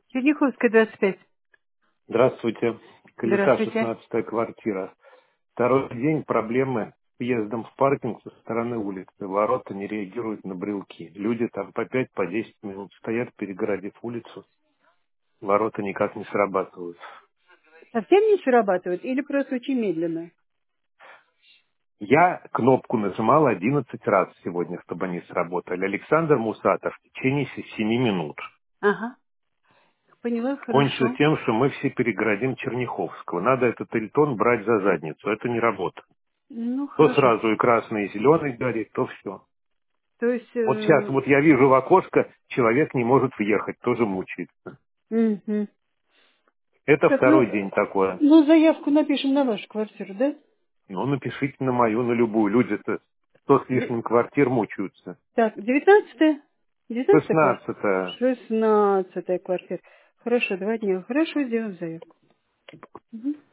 Черняховская, 25. Здравствуйте. Колеса, Здравствуйте. 16-я квартира. Второй день проблемы с въездом в паркинг со стороны улицы. Ворота не реагируют на брелки. Люди там по 5, по 10 минут стоят, перегородив улицу. Ворота никак не срабатывают. Совсем не срабатывает или просто очень медленно? Я кнопку нажимал 11 раз сегодня, чтобы они сработали. Александр Мусатов в течение 7 минут. Ага, поняла, Кончилось хорошо. тем, что мы все перегородим Черняховского. Надо этот Эльтон брать за задницу. Это не работа. Ну, То хорошо. сразу и красный, и зеленый горит, то все. То есть, Вот сейчас вот я вижу в окошко, человек не может въехать, тоже мучается. мгм. Это Так, второй день такое. ну, заявку напишем на вашу квартиру, да? Ну, напишите на мою, на любую. Люди-то 100 с Де- лишним квартир мучаются. Так, 19-я? 19-я квартира? 16-е. 16-я квартира. Хорошо, 2 дня. Хорошо, сделаем заявку. Мгм.